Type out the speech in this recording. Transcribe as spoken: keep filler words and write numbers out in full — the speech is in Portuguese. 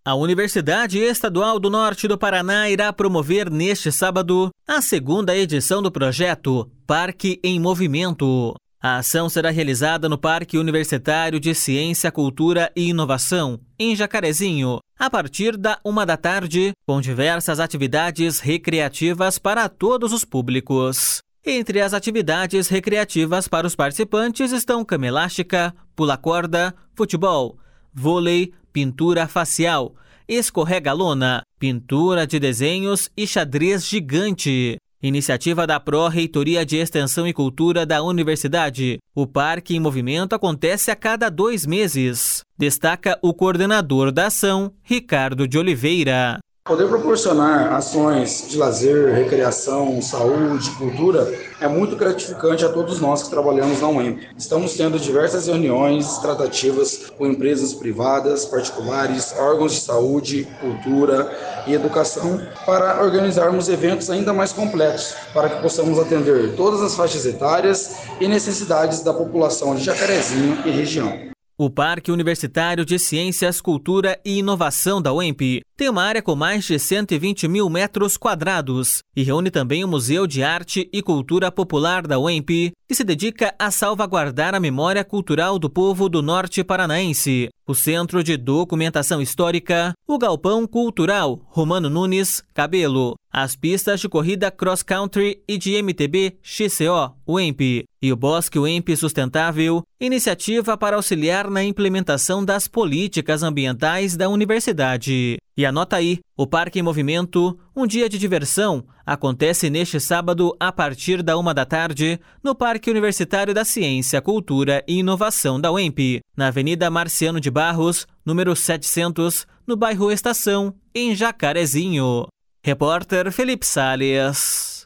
A Universidade Estadual do Norte do Paraná irá promover neste sábado a segunda edição do projeto Parque em Movimento. A ação será realizada no Parque Universitário de Ciência, Cultura e Inovação, em Jacarezinho, a partir da uma da tarde, com diversas atividades recreativas para todos os públicos. Entre as atividades recreativas para os participantes estão cama elástica, pula-corda, futebol, vôlei, pintura facial, escorrega-lona, pintura de desenhos e xadrez gigante. Iniciativa da Pró-Reitoria de Extensão e Cultura da Universidade. O Parque em Movimento acontece a cada dois meses. Destaca o coordenador da ação, Ricardo de Oliveira. Poder proporcionar ações de lazer, recreação, saúde, cultura é muito gratificante a todos nós que trabalhamos na U E M P. Estamos tendo diversas reuniões, tratativas com empresas privadas, particulares, órgãos de saúde, cultura e educação para organizarmos eventos ainda mais completos, para que possamos atender todas as faixas etárias e necessidades da população de Jacarezinho e região. O Parque Universitário de Ciências, Cultura e Inovação da U E M P tem uma área com mais de cento e vinte mil metros quadrados e reúne também o Museu de Arte e Cultura Popular da U E M P, que se dedica a salvaguardar a memória cultural do povo do norte paranaense, o Centro de Documentação Histórica, o Galpão Cultural Romano Nunes Cabelo, as pistas de corrida cross country e de M T B X C O U E M P e o Bosque U E M P Sustentável, iniciativa para auxiliar na implementação das políticas ambientais da universidade. E anota aí, o Parque em Movimento, um dia de diversão, acontece neste sábado a partir da uma da tarde no Parque Universitário da Ciência, Cultura e Inovação da U E M P, na Avenida Marciano de Barros, número setecentos, no bairro Estação, em Jacarezinho. Repórter Felipe Salles.